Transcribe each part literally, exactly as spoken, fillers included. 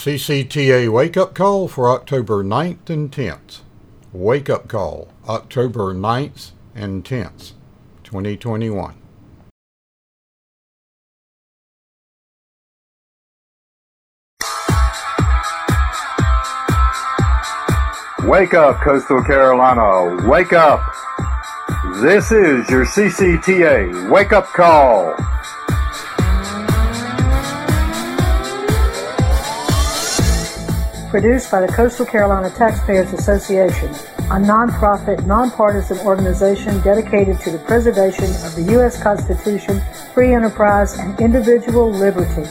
C C T A Wake-Up Call for October ninth and tenth. Wake-Up Call, October ninth and tenth, twenty twenty-one. Wake up, Coastal Carolina. Wake up. This is your C C T A Wake-Up Call. Produced by the Coastal Carolina Taxpayers Association, a nonprofit, nonpartisan organization dedicated to the preservation of the U S Constitution, free enterprise, and individual liberty.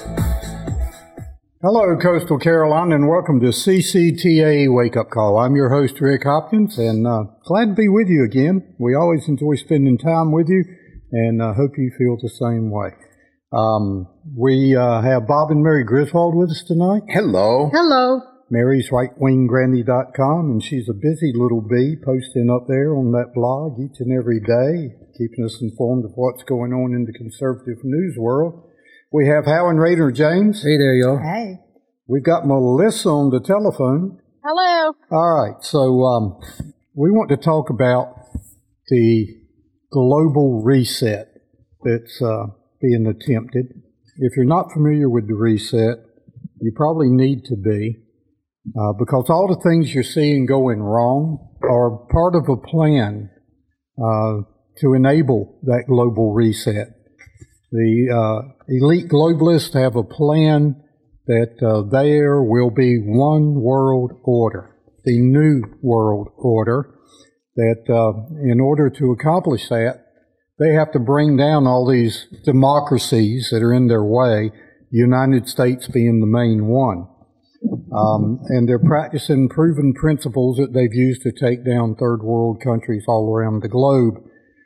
Hello, Coastal Carolina, and welcome to C C T A Wake-Up Call. I'm your host, Rick Hopkins, and uh, glad to be with you again. We always enjoy spending time with you, and I uh, hope you feel the same way. Um, we uh, have Bob and Mary Griswold with us tonight. Hello. Hello. Mary's right wing granny dot com, and she's a busy little bee posting up there on that blog each and every day, keeping us informed of what's going on in the conservative news world. We have Hal and Raider James. Hey there, y'all. Hey. We've got Melissa on the telephone. Hello. All right, so um, we want to talk about the global reset that's uh, being attempted. If you're not familiar with the reset, you probably need to be. Uh, because all the things you're seeing going wrong are part of a plan uh, to enable that global reset. The uh, elite globalists have a plan that uh, there will be one world order, the new world order, that uh, in order to accomplish that, they have to bring down all these democracies that are in their way, the United States being the main one. Um, and they're practicing proven principles that they've used to take down third world countries all around the globe.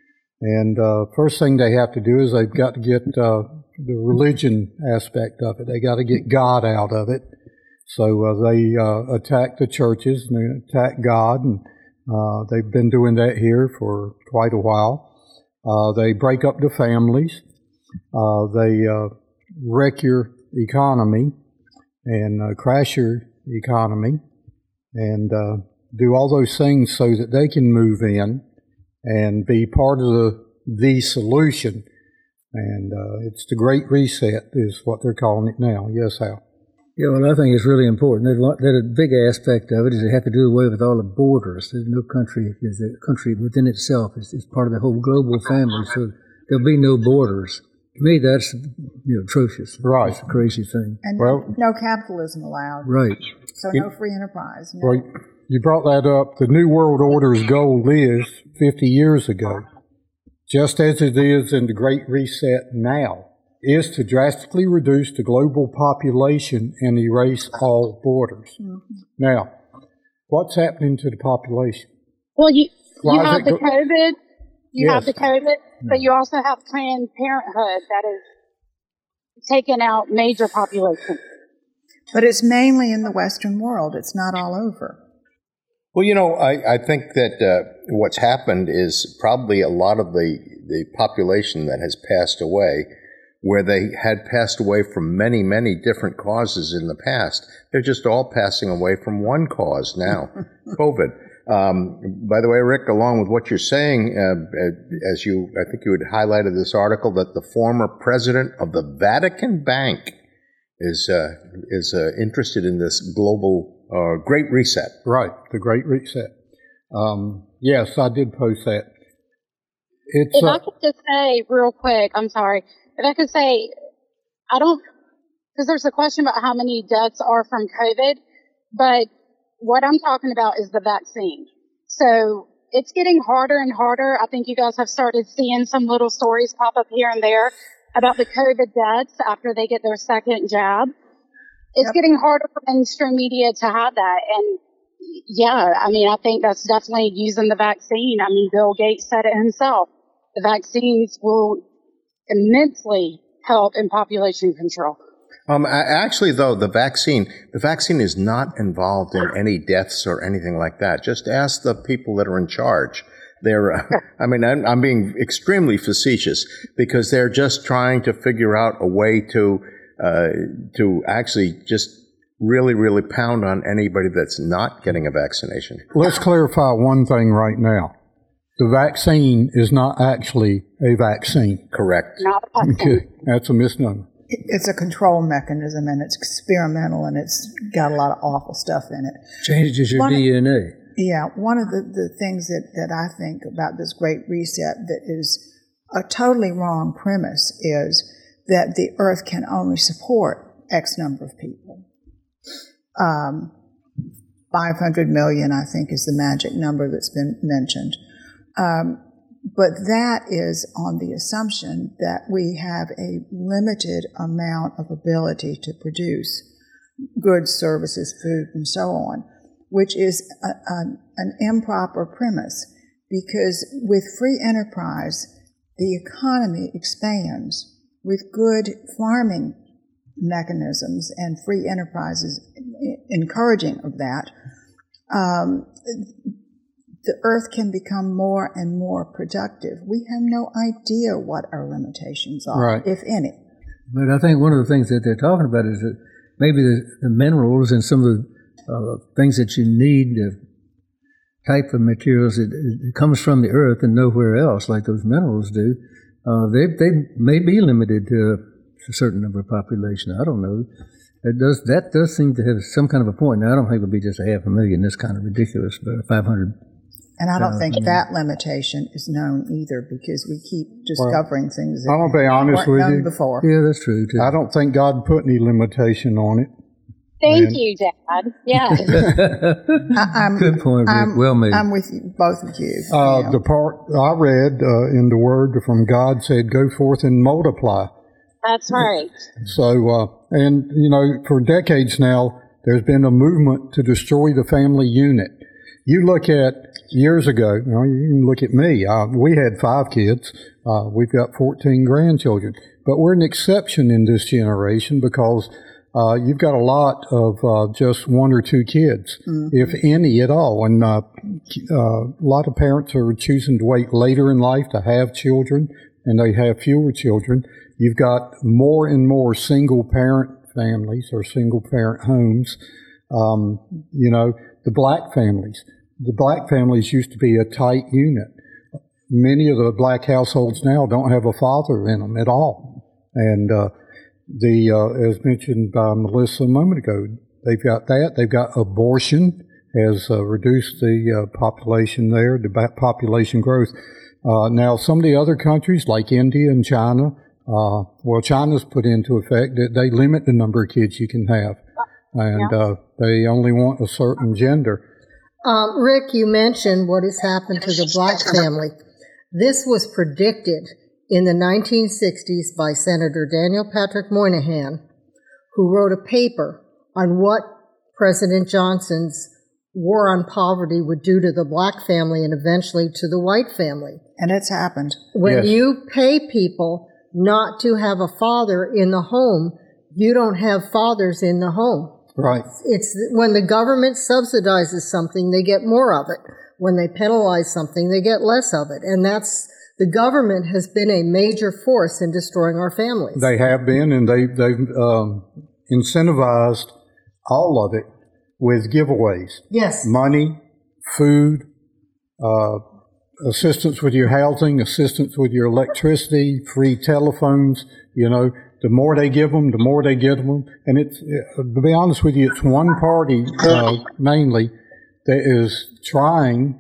And uh, first thing they have to do is they've got to get uh, the religion aspect of it. They got to get God out of it. So uh, they uh, attack the churches and they attack God, and uh, they've been doing that here for quite a while. Uh, they break up the families. Uh, they uh, wreck your economy and uh, crash your economy, and uh, do all those things so that they can move in and be part of the, the solution. And uh, it's the Great Reset is what they're calling it now. Yes, Hal? Yeah, well, I think it's really important. That, that a big aspect of it is they have to do away with all the borders. There's no country, is a country within itself. It's, it's part of the whole global family, so there'll be no borders. To me, that's, you know, atrocious. Right. It's a crazy thing. And well, no capitalism allowed. Right. So no free enterprise. No. Well, you brought that up. The New World Order's goal is fifty years ago, just as it is in the Great Reset now, is to drastically reduce the global population and erase all borders. Mm-hmm. Now, what's happening to the population? Well, you, Why you is have it the go- COVID. You Yes. have the COVID, but you also have Planned Parenthood that is taking out major population. But it's mainly in the Western world. It's not all over. Well, you know, I, I think that uh, what's happened is probably a lot of the, the population that has passed away, where they had passed away from many, many different causes in the past, they're just all passing away from one cause now, COVID. Um, by the way, Rick, along with what you're saying, uh, as you, I think you had highlighted this article that the former president of the Vatican Bank is uh, is uh, interested in this global uh, Great Reset. Right, the Great Reset. Um, yes, I did post that. It's, If uh, I could just say real quick, I'm sorry. If I could say, I don't, because there's a question about how many deaths are from COVID, but what I'm talking about is the vaccine. So it's getting harder and harder. I think you guys have started seeing some little stories pop up here and there about the COVID deaths after they get their second jab. It's Yep. getting harder for mainstream media to have that. And yeah, I mean, I think that's definitely using the vaccine. I mean, Bill Gates said it himself. The vaccines will immensely help in population control. Um, actually, though, the vaccine, the vaccine is not involved in any deaths or anything like that. Just ask the people that are in charge. They're, uh, I mean, I'm, I'm being extremely facetious because they're just trying to figure out a way to, uh, to actually just really, really pound on anybody that's not getting a vaccination. Let's clarify one thing right now. The vaccine is not actually a vaccine. Correct. Not a vaccine. Okay, that's a misnomer. It's a control mechanism, and it's experimental, and it's got a lot of awful stuff in it. Changes your One- D N A. Yeah, one of the, the things that, that I think about this Great Reset that is a totally wrong premise is that the earth can only support X number of people. Um, five hundred million, I think, is the magic number that's been mentioned. Um, but that is on the assumption that we have a limited amount of ability to produce goods, services, food, and so on, which is a, a, an improper premise, because with free enterprise, the economy expands. With good farming mechanisms and free enterprises encouraging of that, um, the earth can become more and more productive. We have no idea what our limitations are, Right. if any. But I think one of the things that they're talking about is that maybe the, the minerals and some of the uh, things that you need, the type of materials that it comes from the earth and nowhere else, like those minerals do, uh, they they may be limited to a certain number of population. I don't know. It does that does seem to have some kind of a point. Now I don't think it'll be just a half a million. That's kind of ridiculous, but five hundred. And I don't Uh, think that limitation is known either, because we keep discovering things that I'm gonna be honest weren't with known you. before. Yeah, that's true too. I don't think God put any limitation on it. Thank And- you, Dad. Yeah. I, I'm, Good point, Rick. I'm, Well made. I'm with you, both of you. Uh, you know. the part I read uh, in the Word from God said, "Go forth and multiply." That's right. So, uh, and you know, for decades now, there's been a movement to destroy the family unit. You look at years ago. You know, you can look at me. Uh, we had five kids. Uh, we've got fourteen grandchildren, but we're an exception in this generation because uh, you've got a lot of uh, just one or two kids, mm-hmm. if any at all. And uh, uh, a lot of parents are choosing to wait later in life to have children, and they have fewer children. You've got more and more single-parent families or single-parent homes. Um, you know, the black families. The black families used to be a tight unit. Many of the black households now don't have a father in them at all. And uh, the uh, as mentioned by Melissa a moment ago, they've got that. They've got abortion has uh, reduced the uh, population there, the population growth. Uh, now, some of the other countries like India and China, uh, well, China's put into effect that they limit the number of kids you can have, and uh, they only want a certain gender. Um, Rick, you mentioned what has happened to the black family. This was predicted in the nineteen sixties by Senator Daniel Patrick Moynihan, who wrote a paper on what President Johnson's war on poverty would do to the black family and eventually to the white family. And it's happened. When Yes. you pay people not to have a father in the home, you don't have fathers in the home. Right. It's when the government subsidizes something, they get more of it. When they penalize something, they get less of it. And that's, the government has been a major force in destroying our families. They have been, and they, they've um, incentivized all of it with giveaways. Yes. Money, food, uh, assistance with your housing, assistance with your electricity, free telephones. You know, the more they give them, the more they get them. And it's, uh, to be honest with you, it's one party uh, mainly that is trying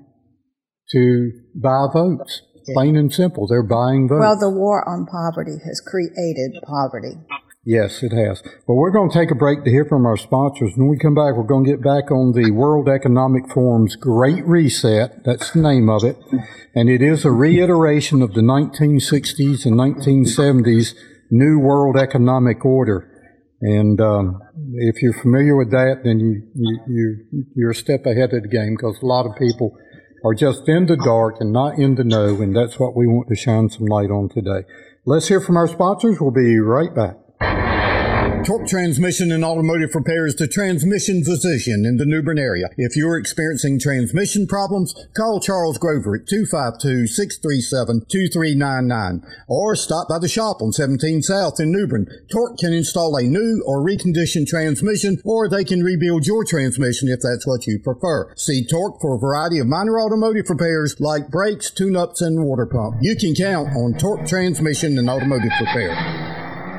to buy votes. Plain and simple, they're buying votes. Well, the war on poverty has created poverty. Yes, it has. Well, we're going to take a break to hear from our sponsors. When we come back, we're going to get back on the World Economic Forum's Great Reset. That's the name of it. And it is a reiteration of the nineteen sixties and nineteen seventies New World Economic Order. And um, if you're familiar with that, then you, you, you, you're a step ahead of the game, because a lot of people are just in the dark and not in the know, and that's what we want to shine some light on today. Let's hear from our sponsors. We'll be right back. Torque Transmission and Automotive Repair is the transmission physician in the New Bern area. If you're experiencing transmission problems, call Charles Grover at two five two, six three seven, two three nine nine or stop by the shop on seventeen South in New Bern. Torque can install a new or reconditioned transmission, or they can rebuild your transmission if that's what you prefer. See Torque for a variety of minor automotive repairs like brakes, tune-ups, and water pump. You can count on Torque Transmission and Automotive Repair.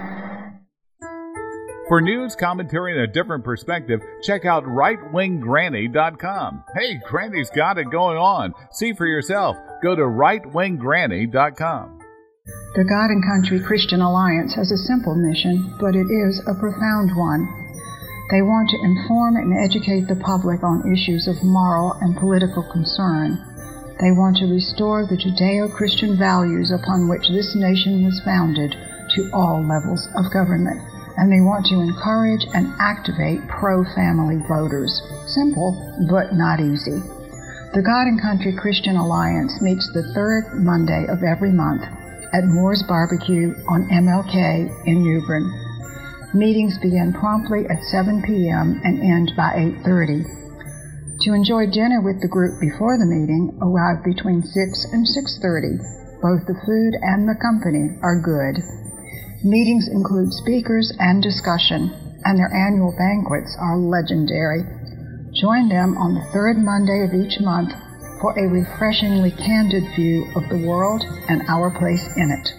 For news, commentary, and a different perspective, check out right wing granny dot com. Hey, Granny's got it going on. See for yourself. Go to right wing granny dot com. The God and Country Christian Alliance has a simple mission, but it is a profound one. They want to inform and educate the public on issues of moral and political concern. They want to restore the Judeo-Christian values upon which this nation was founded to all levels of government. And they want to encourage and activate pro-family voters. Simple, but not easy. The God and Country Christian Alliance meets the third Monday of every month at Moore's Barbecue on M L K in New Bern. Meetings begin promptly at seven p.m. and end by eight thirty. To enjoy dinner with the group before the meeting, arrive between six and six thirty. Both the food and the company are good. Meetings include speakers and discussion, and their annual banquets are legendary. Join them on the third Monday of each month for a refreshingly candid view of the world and our place in it.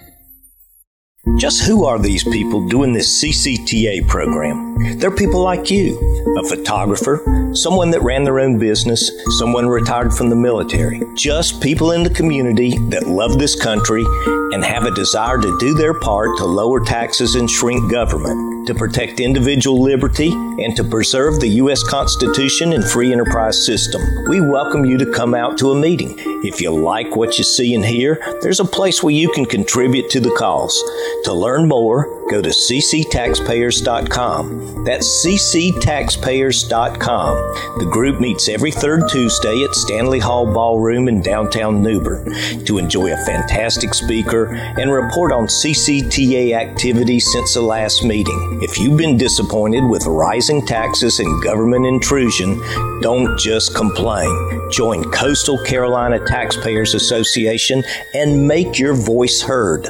Just who are these people doing this C C T A program? They're people like you, a photographer, someone that ran their own business, someone retired from the military. Just people in the community that love this country and have a desire to do their part to lower taxes and shrink government, to protect individual liberty, and to preserve the U S Constitution and free enterprise system. We welcome you to come out to a meeting. If you like what you see and hear, there's a place where you can contribute to the cause. To learn more, go to c c taxpayers dot com. That's c c taxpayers dot com. The group meets every third Tuesday at Stanley Hall Ballroom in downtown New Bern to enjoy a fantastic speaker and report on C C T A activities since the last meeting. If you've been disappointed with rising taxes and government intrusion, don't just complain. Join Coastal Carolina Taxpayers Association and make your voice heard.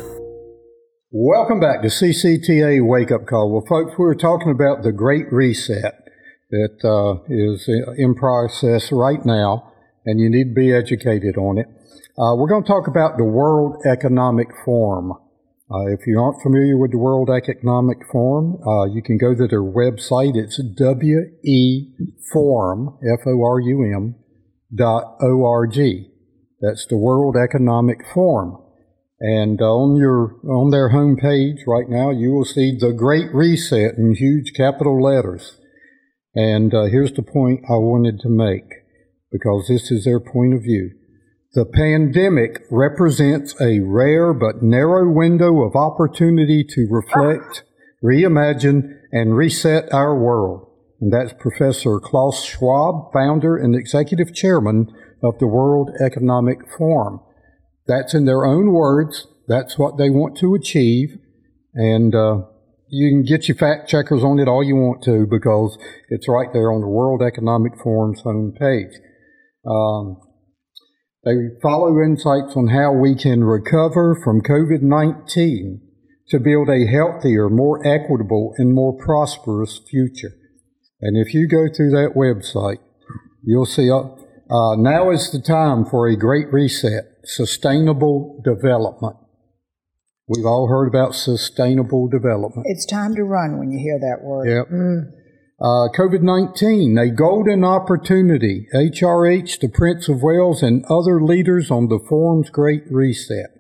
Welcome back to C C T A Wake Up Call. Well, folks, we were talking about the Great Reset that uh, is in process right now, and you need to be educated on it. Uh, we're going to talk about the World Economic Forum. Uh, if you aren't familiar with the World Economic Forum, uh, you can go to their website. It's W E Forum, F O R U M, dot O R G. That's the World Economic Forum. And uh, on your on their homepage right now, you will see the Great Reset in huge capital letters. And uh, here's the point I wanted to make, because this is their point of view. The pandemic represents a rare but narrow window of opportunity to reflect, reimagine, and reset our world. And that's Professor Klaus Schwab, founder and executive chairman of the World Economic Forum. That's in their own words. That's what they want to achieve. And uh, you can get your fact checkers on it all you want to, because it's right there on the World Economic Forum's homepage. Um, they follow insights on how we can recover from covid nineteen to build a healthier, more equitable, and more prosperous future. And if you go through that website, you'll see uh, uh, now is the time for a great reset. Sustainable development. We've all heard about sustainable development. It's time to run when you hear that word. Yep. Mm. Uh, covid nineteen, a golden opportunity. H R H, the Prince of Wales, and other leaders on the forum's Great Reset.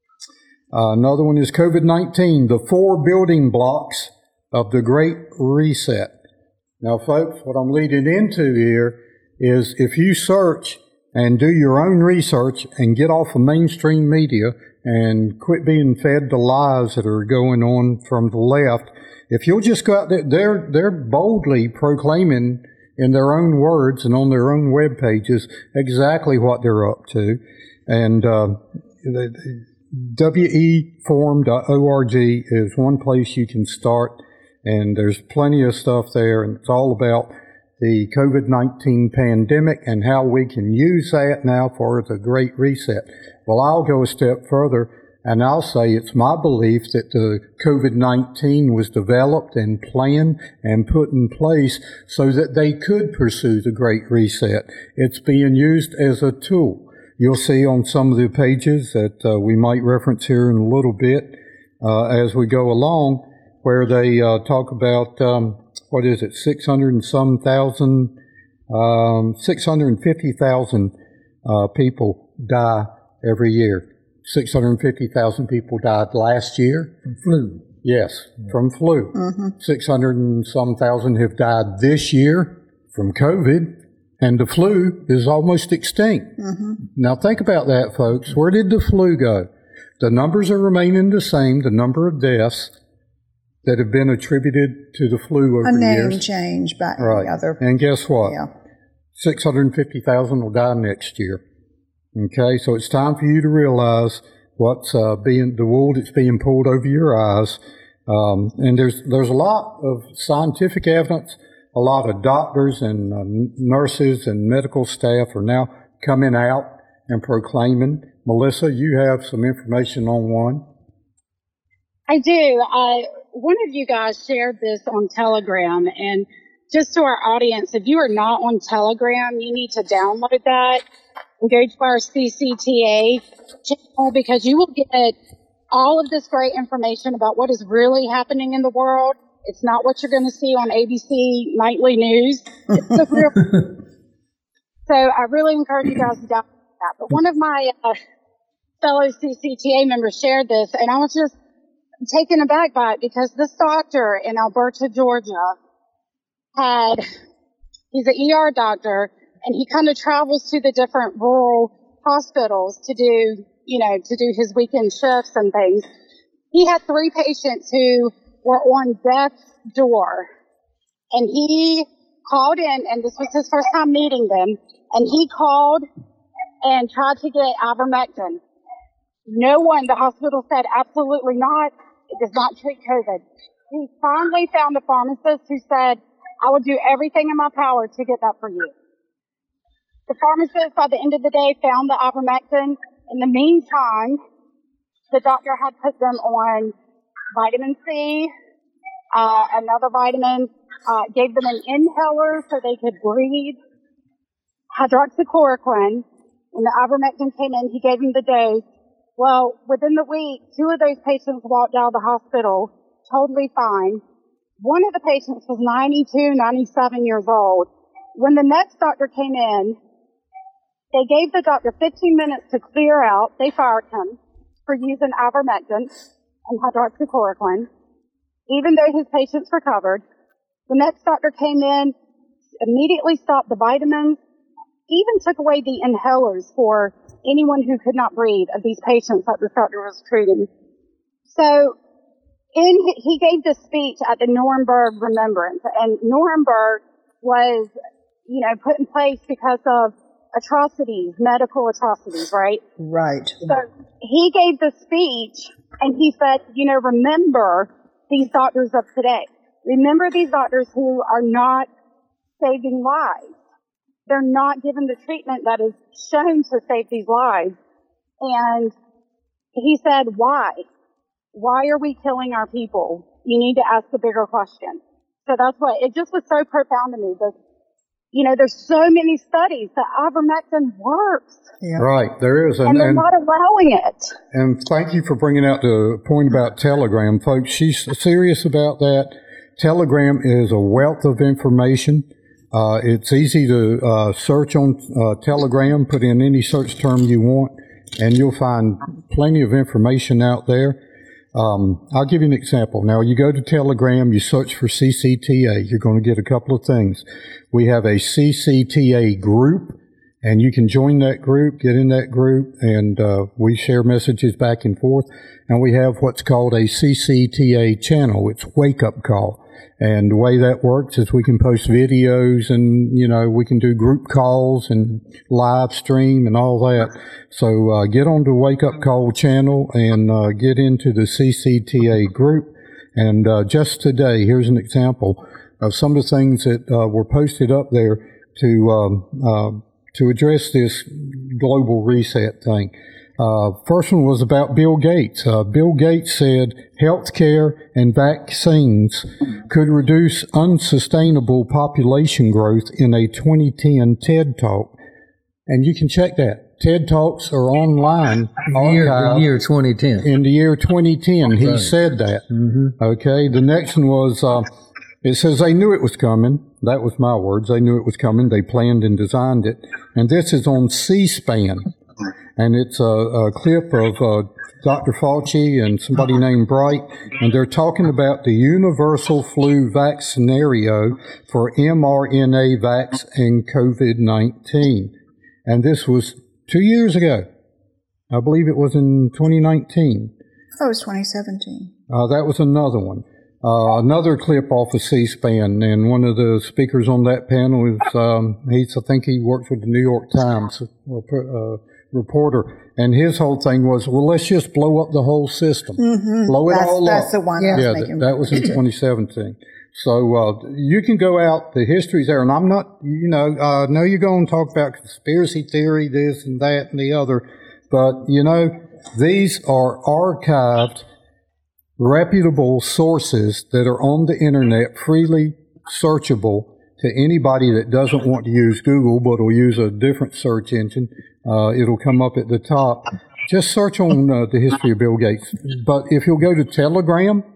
Uh, another one is covid nineteen, the four building blocks of the Great Reset. Now, folks, what I'm leading into here is if you search and do your own research and get off of mainstream media and quit being fed the lies that are going on from the left, if you'll just go out there, they're, they're boldly proclaiming in their own words and on their own web pages exactly what they're up to. And uh, W E forum dot org is one place you can start and there's plenty of stuff there, and it's all about the COVID nineteen pandemic and how we can use that now for the Great Reset. Well, I'll go a step further, and I'll say it's my belief that the COVID nineteen was developed and planned and put in place so that they could pursue the Great Reset. It's being used as a tool. You'll see on some of the pages that uh, we might reference here in a little bit uh, as we go along, where they uh, talk about, um, what is it, six hundred and some thousand, um, six hundred fifty thousand uh, people die every year. six hundred fifty thousand people died last year. From flu. Yes, yeah. from flu. Mm-hmm. six hundred and some thousand have died this year from COVID, and the flu is almost extinct. Mm-hmm. Now think about that, folks. Where did the flu go? The numbers are remaining the same, the number of deaths that have been attributed to the flu over a name years. change by right. any other. And guess what? Yeah. six hundred fifty thousand will die next year. Okay, so it's time for you to realize what's uh, being the wool that's being pulled over your eyes. Um, and there's there's a lot of scientific evidence. A lot of doctors and uh, nurses and medical staff are now coming out and proclaiming. Melissa, you have some information on one. I do. I, one of you guys shared this on Telegram, and just to our audience, if you are not on Telegram, you need to download that and go to our C C T A channel, because you will get all of this great information about what is really happening in the world. It's not what you're going to see on A B C Nightly News. It's the real. So I really encourage you guys to download that. But one of my uh, fellow C C T A members shared this, and I was just taken aback by it, because this doctor in Alberta, Georgia, had, he's an E R doctor, and he kind of travels to the different rural hospitals to do, you know, to do his weekend shifts and things. He had three patients who were on death's door, and he called in, and this was his first time meeting them, and he called and tried to get ivermectin. No one, the hospital said absolutely not. It does not treat COVID. He finally found a pharmacist who said, I will do everything in my power to get that for you. The pharmacist, by the end of the day, found the ivermectin. In the meantime, the doctor had put them on vitamin C, uh, another vitamin, uh, gave them an inhaler so they could breathe, hydroxychloroquine. When the ivermectin came in, he gave them the dose. Well, within the week, two of those patients walked out of the hospital totally fine. One of the patients was ninety-two, ninety-seven years old. When the next doctor came in, they gave the doctor fifteen minutes to clear out. They fired him for using ivermectin and hydroxychloroquine, even though his patients recovered. The next doctor came in, immediately stopped the vitamins, even took away the inhalers for anyone who could not breathe of these patients that this doctor was treating. So in, he gave this speech at the Nuremberg Remembrance, and Nuremberg was, you know, put in place because of atrocities, medical atrocities, right? Right. So he gave the speech, and he said, you know, remember these doctors of today. Remember these doctors who are not saving lives. They're not given the treatment that is shown to save these lives. And he said, why? Why are we killing our people? You need to ask the bigger question. So that's what, it just was so profound to me that, you know, there's so many studies that ivermectin works. Yeah. Right, there is. And, and they're and, not allowing it. And thank you for bringing out the point about Telegram. Folks, she's serious about that. Telegram is a wealth of information. Uh, it's easy to uh, search on uh, Telegram, put in any search term you want, and you'll find plenty of information out there. Um, I'll give you an example. Now, you go to Telegram, you search for C C T A, you're going to get a couple of things. We have a C C T A group, and you can join that group, get in that group, and uh, we share messages back and forth. And we have what's called a C C T A channel. It's Wake Up Call. And the way that works is we can post videos, and, you know, we can do group calls and live stream and all that. So uh, get on the Wake Up Call channel and uh, get into the C C T A group, And uh, just today, here's an example of some of the things that uh, were posted up there to um, uh, to address this global reset thing. Uh, first one was about Bill Gates. Uh, Bill Gates said healthcare and vaccines could reduce unsustainable population growth in a twenty ten TED Talk. And you can check that. TED Talks are online. The year, the year twenty ten. In the year twenty ten, he Right. said that. Mm-hmm. Okay, the next one was, uh, it says they knew it was coming. That was my words. They knew it was coming. They planned and designed it. And this is on C-SPAN. And it's a, a clip of uh, Doctor Fauci and somebody named Bright, and they're talking about the universal flu vax scenario for mRNA vax and COVID nineteen. And this was two years ago. I believe it was in twenty nineteen. Oh, it was twenty seventeen. Uh, that was another one. Uh, another clip off of C-SPAN, and one of the speakers on that panel is, um, he's, I think he works with the New York Times, uh, uh, reporter, and his whole thing was, well, let's just blow up the whole system. Mm-hmm. Blow it that's, all that's up. That's the one yeah, I was yeah making. Th- that was in twenty seventeen. So uh, you can go out, the history's there, and I'm not, you know, I uh, know you're going to talk about conspiracy theory, this and that and the other, but, you know, these are archived, reputable sources that are on the internet, freely searchable to anybody that doesn't want to use Google, but will use a different search engine. Uh, it'll come up at the top. Just search on uh, the history of Bill Gates. But if you'll go to Telegram,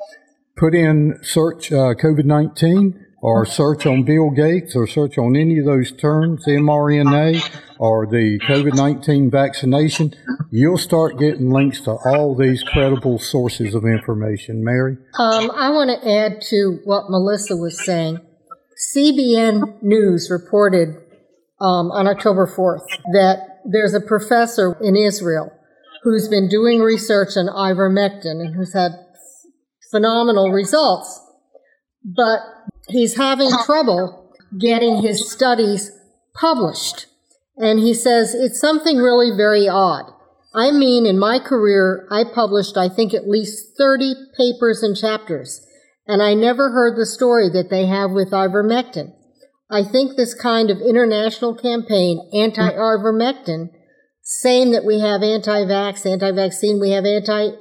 put in search uh, COVID nineteen, or search on Bill Gates, or search on any of those terms, mRNA, or the COVID nineteen vaccination, you'll start getting links to all these credible sources of information. Mary? Um, I want to add to what Melissa was saying. C B N News reported um, on October fourth that there's a professor in Israel who's been doing research on ivermectin and who's had phenomenal results, but he's having trouble getting his studies published. And he says it's something really very odd. I mean, in my career, I published, I think, at least thirty papers and chapters, and I never heard the story that they have with ivermectin. I think this kind of international campaign, anti-ivermectin, saying that we have anti-vax, anti-vaccine, we have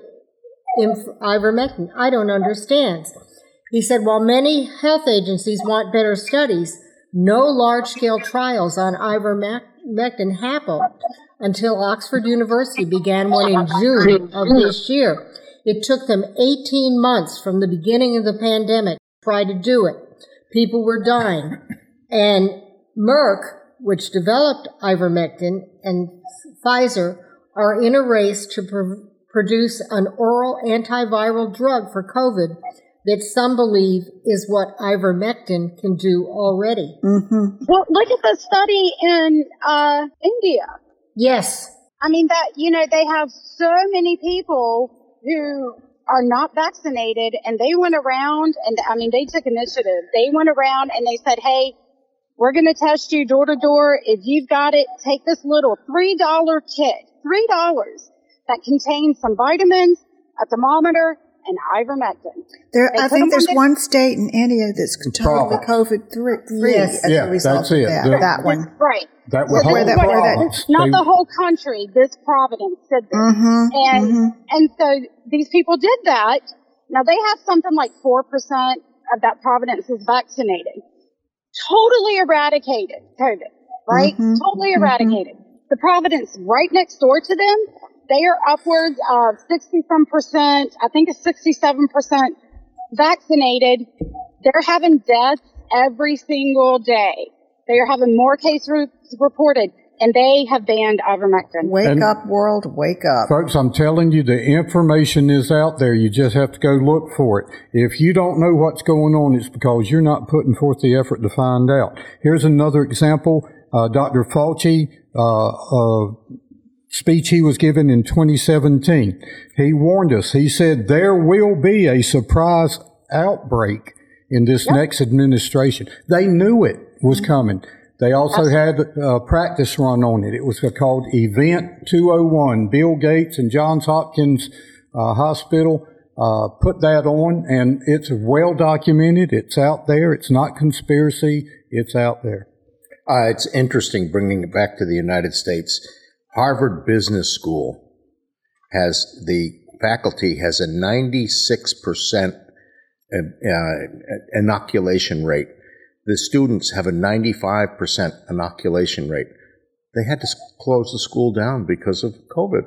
anti-ivermectin, I don't understand. He said, while many health agencies want better studies, no large-scale trials on ivermectin happened until Oxford University began one in June of this year. It took them eighteen months from the beginning of the pandemic to try to do it. People were dying. And Merck, which developed ivermectin, and Pfizer are in a race to pr- produce an oral antiviral drug for COVID that some believe is what ivermectin can do already. Mm-hmm. Well, look at the study in uh, India. Yes. I mean, that, you know, they have so many people who are not vaccinated, and they went around, and I mean, they took initiative. They went around and they said, hey, we're going to test you door to door. If you've got it, take this little three dollar kit, three dollars, that contains some vitamins, a thermometer, and ivermectin. There, They I put think them there's on the- one state in India that's totally COVID free Yes. as Yeah, a result that's of it. that. The- That one. Right. That Where- was where that- where that- Providence. Not They- the whole country. This Providence did this. Mm-hmm. And mm-hmm. and so these people did that. Now they have something like four percent of that Providence is vaccinated. Totally eradicated COVID, right? Mhm. Totally Mhm. eradicated. The Providence right next door to them, they are upwards of sixty some percent, I think it's sixty-seven percent vaccinated. They're having deaths every single day. They are having more cases reported, and they have banned ivermectin. Wake And- up, world, wake up. Folks, I'm telling you, the information is out there. You just have to go look for it. If you don't know what's going on, it's because you're not putting forth the effort to find out. Here's another example. Uh, Doctor Fauci, uh, uh, speech he was given in twenty seventeen. He warned us. He said there will be a surprise outbreak in this Yep. next administration. They knew it was coming. They also had a practice run on it. It was called Event two oh one. Bill Gates and Johns Hopkins uh, Hospital Uh, put that on, and it's well documented. It's out there. It's not conspiracy. It's out there. Uh, it's interesting bringing it back to the United States. Harvard Business School has the faculty has a ninety-six percent uh, inoculation rate. The students have a ninety-five percent inoculation rate. They had to close the school down because of COVID.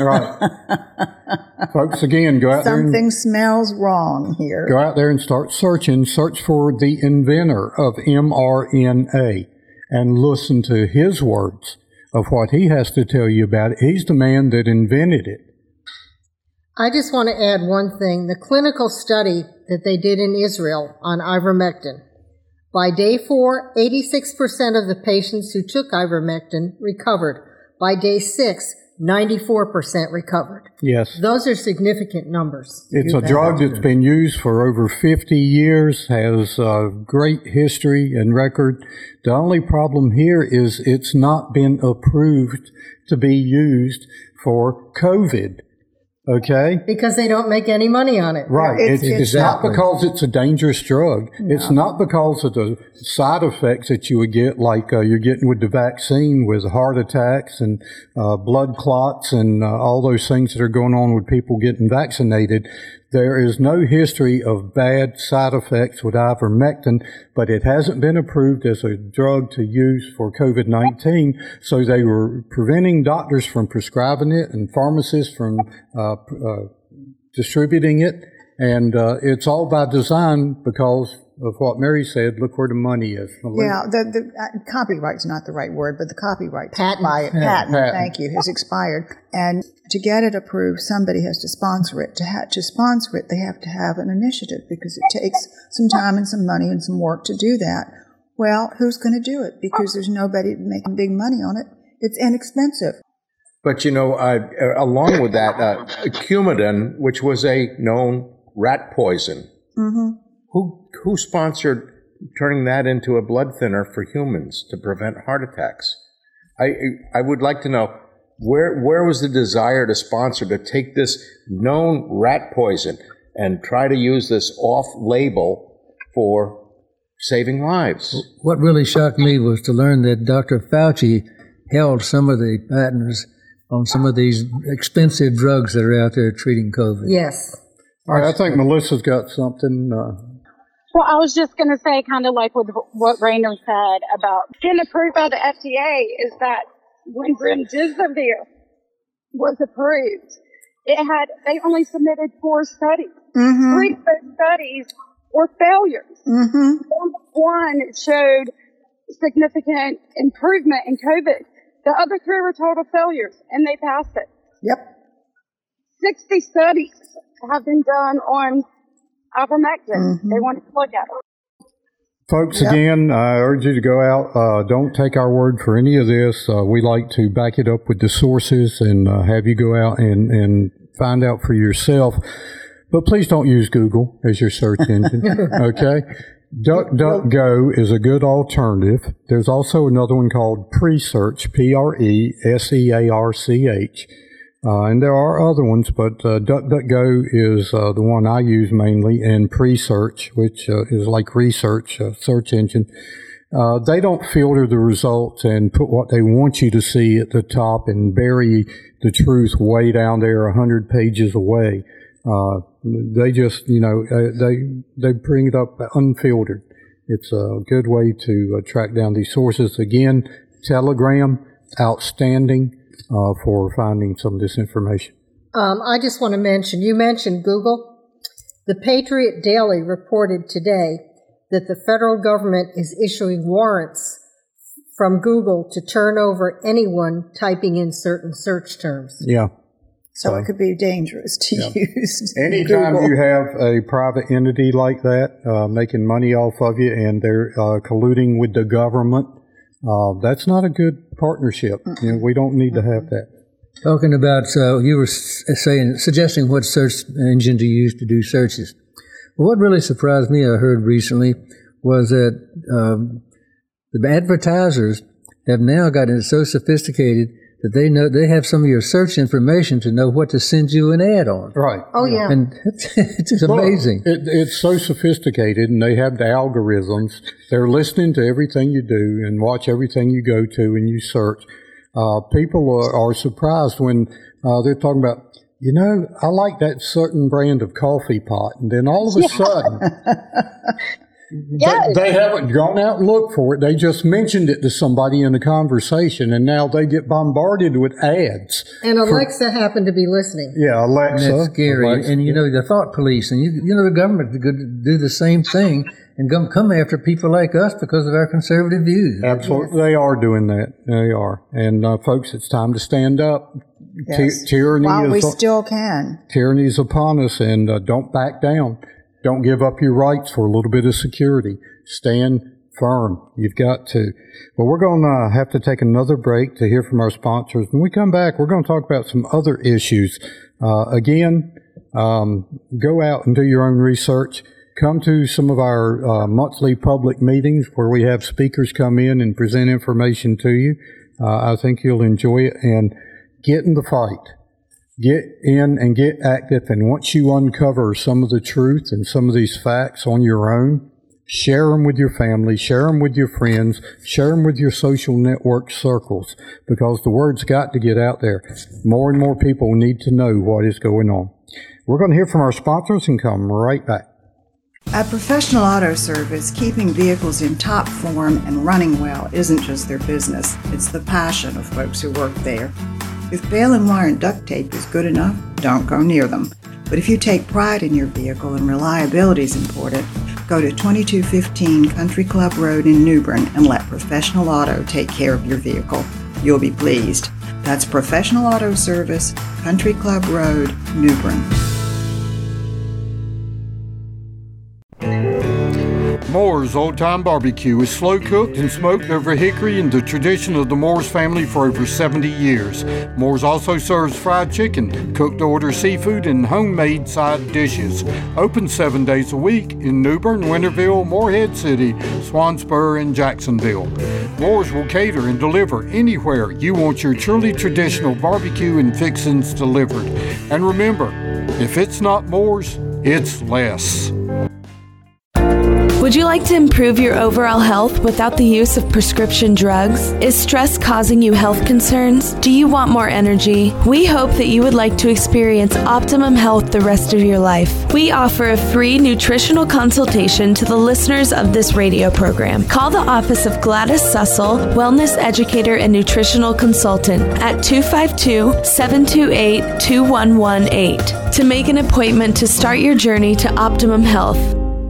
Right. Folks, again, go out Something there. Something smells wrong here. Go out there and start searching. Search for the inventor of M R N A and listen to his words of what he has to tell you about it. He's the man that invented it. I just want to add one thing. The clinical study that they did in Israel on ivermectin. By day four, eighty-six percent of the patients who took ivermectin recovered. By day six, ninety-four percent recovered. Yes. Those are significant numbers. It's a drug that's been used for over fifty years, has a great history and record. The only problem here is it's not been approved to be used for COVID. Okay? Because they don't make any money on it. Right. It's, it's, it's not because it's a dangerous drug. No. It's not because of the side effects that you would get, like uh, you're getting with the vaccine, with heart attacks and uh, blood clots and uh, all those things that are going on with people getting vaccinated. There is no history of bad side effects with ivermectin, but it hasn't been approved as a drug to use for COVID nineteen. So they were preventing doctors from prescribing it and pharmacists from uh, uh, distributing it. And uh, it's all by design because of what Mary said. Look where the money is. Yeah, the, the uh, copyright's not the right word, but the copyright patent, by it, patent, patent, thank you, has expired. And to get it approved, somebody has to sponsor it. To ha- to sponsor it, they have to have an initiative because it takes some time and some money and some work to do that. Well, who's going to do it? Because there's nobody making big money on it. It's inexpensive. But, you know, uh, along with that, uh, Coumadin, which was a known rat poison, mm-hmm. who who sponsored turning that into a blood thinner for humans to prevent heart attacks? I I would like to know where where was the desire to sponsor to take this known rat poison and try to use this off-label for saving lives? What really shocked me was to learn that Doctor Fauci held some of the patents on some of these expensive drugs that are out there treating COVID. Yes. All right, I think Melissa's got something. Uh, well, I was just going to say, kind of like with what Rainer said about getting approved by the F D A, is that when remdesivir was approved, it had they only submitted four studies. Mm-hmm. Three of those studies were failures. Mm-hmm. One showed significant improvement in COVID. The other three were total failures, and they passed it. Yep. sixty studies have been done on ivermectin. Mm-hmm. They wanted to look at it. Folks, Yep. again, I urge you to go out. Uh, don't take our word for any of this. Uh, we like to back it up with the sources and uh, have you go out and, and find out for yourself. But please don't use Google as your search engine, okay? DuckDuckGo is a good alternative. There's also another one called Presearch, P R E S E A R C H. Uh, and there are other ones, but uh, DuckDuckGo is uh, the one I use mainly, and Presearch, which uh, is like research, uh, search engine. Uh, they don't filter the results and put what they want you to see at the top and bury the truth way down there a hundred pages away. Uh, they just, you know, uh, they they bring it up unfiltered. It's a good way to uh, track down these sources. Again, Telegram, outstanding uh, for finding some of this information. Um, I just want to mention, you mentioned Google. The Patriot Daily reported today that the federal government is issuing warrants from Google to turn over anyone typing in certain search terms. Yeah. So it could be dangerous to Yeah. use Anytime Google. you have a private entity like that uh, making money off of you and they're uh, colluding with the government, uh, that's not a good partnership. You know, we don't need to have that. Talking about, uh, you were s- saying, suggesting what search engine to use to do searches. Well, what really surprised me, I heard recently, was that um, the advertisers have now gotten so sophisticated that they know they have some of your search information to know what to send you an ad on. Right. Oh, yeah. And it's, it's just amazing. Well, it, it's so sophisticated, and they have the algorithms. They're listening to everything you do and watch everything you go to and you search. Uh, people are, are surprised when uh, they're talking about, you know, I like that certain brand of coffee pot, and then all of a sudden, Yes. they, they haven't gone out and looked for it. They just mentioned it to somebody in a conversation, and now they get bombarded with ads. And Alexa happened to be listening. Yeah, Alexa. And that's scary. Alexa. And, you know, the thought police, and, you, you know, the government could do the same thing and come, come after people like us because of our conservative views. Absolutely. They are doing that. They are. And, uh, folks, it's time to stand up. Yes. Ty- tyranny While we is, still can. Tyranny is upon us, and uh, don't back down. Don't give up your rights for a little bit of security. Stand firm. You've got to. Well, we're going to have to take another break to hear from our sponsors. When we come back, we're going to talk about some other issues. Uh, again, um, go out and do your own research. Come to some of our uh, monthly public meetings where we have speakers come in and present information to you. Uh, I think you'll enjoy it. And get in the fight. Get in and get active, and once you uncover some of the truth and some of these facts on your own, share them with your family, share them with your friends, share them with your social network circles, because the word's got to get out there. More and more people need to know what is going on. We're going to hear from our sponsors and come right back. At Professional Auto Service, keeping vehicles in top form and running well isn't just their business, it's the passion of folks who work there. If bale and wire and duct tape is good enough, don't go near them. But if you take pride in your vehicle and reliability is important, go to twenty-two fifteen Country Club Road in New Bern and let Professional Auto take care of your vehicle. You'll be pleased. That's Professional Auto Service, Country Club Road, New Bern. Moore's Old Time Barbecue is slow cooked and smoked over hickory in the tradition of the Moore's family for over seventy years. Moore's also serves fried chicken, cooked to order seafood, and homemade side dishes. Open seven days a week in New Bern, Winterville, Morehead City, Swansboro, and Jacksonville. Moore's will cater and deliver anywhere you want your truly traditional barbecue and fixings delivered. And remember, if it's not Moore's, it's less. Would you like to improve your overall health without the use of prescription drugs? Is stress causing you health concerns? Do you want more energy? We hope that you would like to experience optimum health the rest of your life. We offer a free nutritional consultation to the listeners of this radio program. Call the office of Gladys Sussel, Wellness Educator and Nutritional Consultant at two five two, seven two eight, two one one eight to make an appointment to start your journey to optimum health.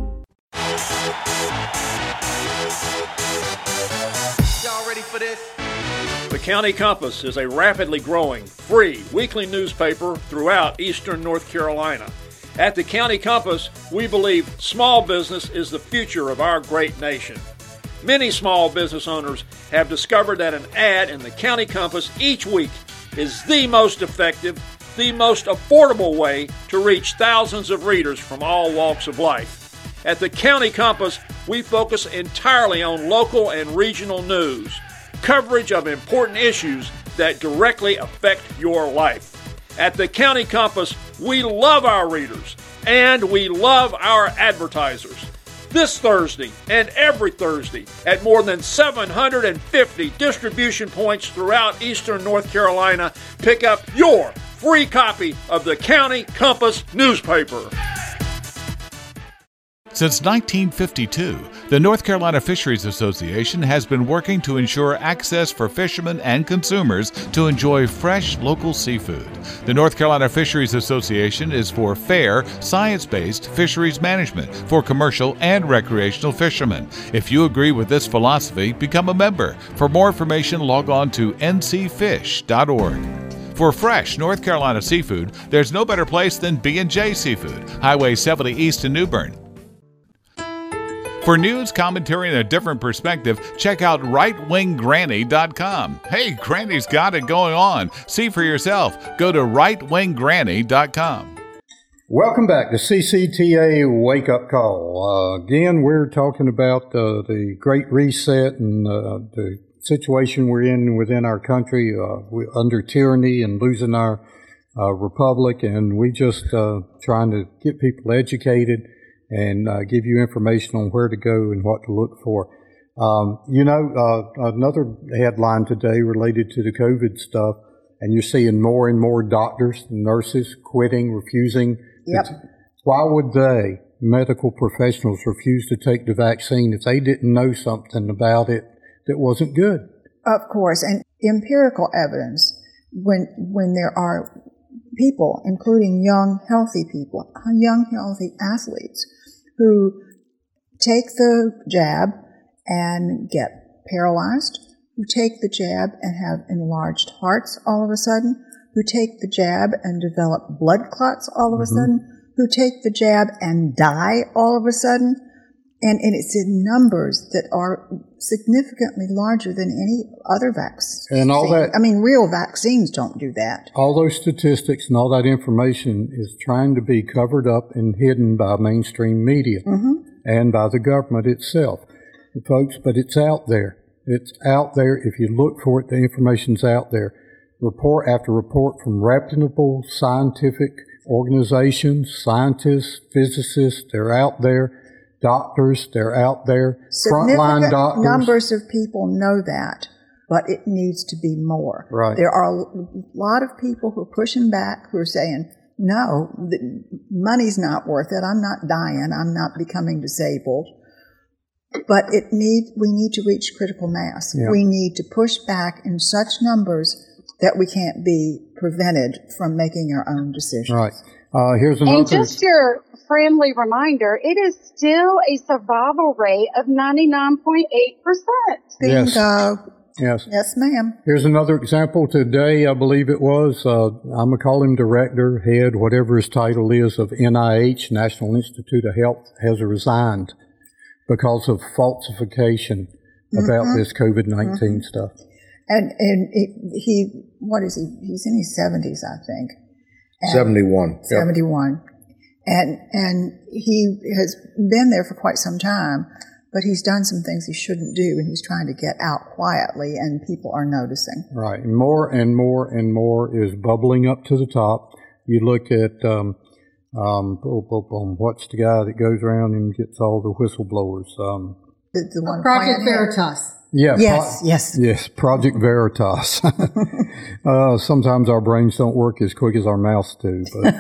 The County Compass is a rapidly growing, free, weekly newspaper throughout eastern North Carolina. At the County Compass, we believe small business is the future of our great nation. Many small business owners have discovered that an ad in the County Compass each week is the most effective, the most affordable way to reach thousands of readers from all walks of life. At the County Compass, we focus entirely on local and regional news, coverage of important issues that directly affect your life. At the County Compass, we love our readers and we love our advertisers. This Thursday and every Thursday at more than seven hundred fifty distribution points throughout eastern North Carolina, pick up your free copy of the County Compass newspaper. Since nineteen fifty-two, the North Carolina Fisheries Association has been working to ensure access for fishermen and consumers to enjoy fresh local seafood. The North Carolina Fisheries Association is for fair, science-based fisheries management for commercial and recreational fishermen. If you agree with this philosophy, become a member. For more information, log on to n c fish dot org. For fresh North Carolina seafood, there's no better place than B and J Seafood, Highway seventy East in New Bern. For news, commentary, and a different perspective, check out right wing granny dot com. Hey, Granny's got it going on. See for yourself. Go to right wing granny dot com. Welcome back to C C T A Wake Up Call. Uh, again, we're talking about uh, the Great Reset and uh, the situation we're in within our country, uh, we're under tyranny and losing our uh, republic, and we just uh, trying to get people educated and uh, give you information on where to go and what to look for. Um, you know, uh, another headline today related to the COVID stuff, and you're seeing more and more doctors and nurses quitting, refusing. Yep. Why would they, medical professionals, refuse to take the vaccine if they didn't know something about it that wasn't good? Of course, and empirical evidence, when when there are people, including young, healthy people, young, healthy athletes, who take the jab and get paralyzed, who take the jab and have enlarged hearts all of a sudden, who take the jab and develop blood clots all of a mm-hmm. sudden, who take the jab and die all of a sudden. And, and it's in numbers that are significantly larger than any other vaccine. And all that, I mean, real vaccines don't do that. All those statistics and all that information is trying to be covered up and hidden by mainstream media mm-hmm. and by the government itself. Folks, but it's out there. It's out there. If you look for it, the information's out there. Report after report from reputable scientific organizations, scientists, physicists, they're out there. Doctors, they're out there. Frontline doctors. Numbers of people know that, but it needs to be more. Right. There are a lot of people who are pushing back, who are saying, no, the money's not worth it. I'm not dying. I'm not becoming disabled. But it need, we need to reach critical mass. Yeah. We need to push back in such numbers that we can't be prevented from making our own decisions. Right. Uh, here's another. And just your friendly reminder, it is still a survival rate of ninety-nine point eight percent. Yes. Bingo. Yes. Yes, ma'am. Here's another example today, I believe it was. Uh, I'm going to call him director, head, whatever his title is, of N I H, National Institute of Health, has resigned because of falsification about mm-hmm. this COVID nineteen mm-hmm. stuff. And and it, he, what is he? He's in his seventies, I think. And seventy-one. seventy-one. Yep. And and he has been there for quite some time, but he's done some things he shouldn't do, and he's trying to get out quietly, and people are noticing. Right. And more and more and more is bubbling up to the top. You look at, um, um, boom, boom, boom, what's the guy that goes around and gets all the whistleblowers? Um, the, the one Project Veritas. Yeah. Yes, pro- yes. Yes, Project Veritas. uh, sometimes our brains don't work as quick as our mouths do. But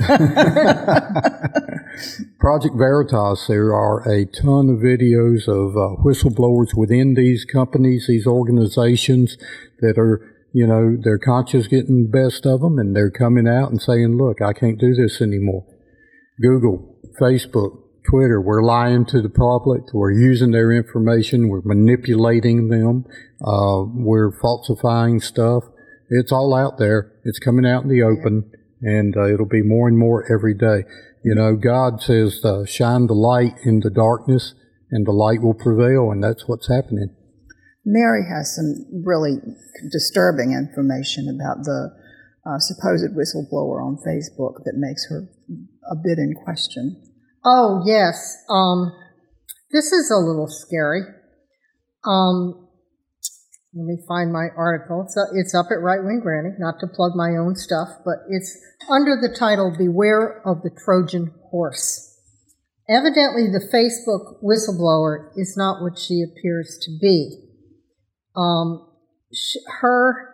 Project Veritas, there are a ton of videos of uh, whistleblowers within these companies, these organizations that are, you know, their conscience getting the best of them, and they're coming out and saying, look, I can't do this anymore. Google, Facebook, Twitter, we're lying to the public, we're using their information, we're manipulating them, uh, we're falsifying stuff. It's all out there. It's coming out in the open, and uh, it'll be more and more every day. You know, God says, uh, shine the light in the darkness, and the light will prevail, and that's what's happening. Mary has some really disturbing information about the uh, supposed whistleblower on Facebook that makes her a bit in question. Oh, yes. Um, this is a little scary. Um, let me find my article. It's, uh, it's up at Right Wing Granny, not to plug my own stuff, but it's under the title, Beware of the Trojan Horse. Evidently, the Facebook whistleblower is not what she appears to be. Um, sh- her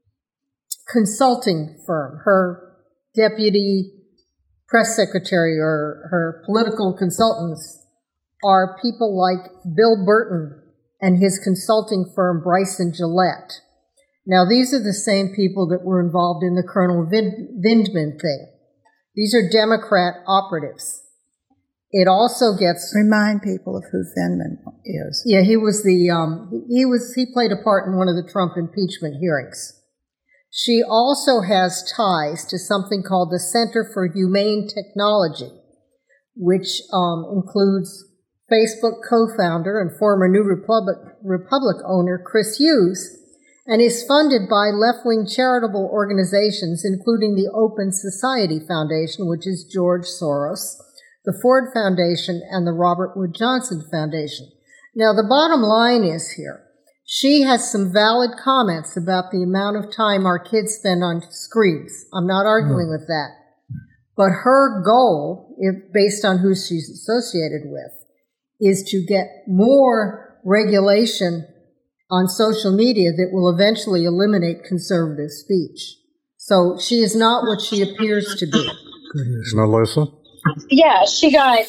consulting firm, her deputy press secretary or her political consultants are people like Bill Burton and his consulting firm Bryson Gillette. Now, these are the same people that were involved in the Colonel Vindman thing. These are Democrat operatives. It also gets... Remind people of who Vindman is. Yeah, he was the, um, he was, he played a part in one of the Trump impeachment hearings. She also has ties to something called the Center for Humane Technology, which um, includes Facebook co-founder and former New Republic, Republic owner Chris Hughes, and is funded by left-wing charitable organizations, including the Open Society Foundation, which is George Soros, the Ford Foundation, and the Robert Wood Johnson Foundation. Now, the bottom line is here She has some valid comments about the amount of time our kids spend on screens. I'm not arguing mm. with that. But her goal, if based on who she's associated with, is to get more regulation on social media that will eventually eliminate conservative speech. So she is not what she appears to be. Melissa? Yeah, she got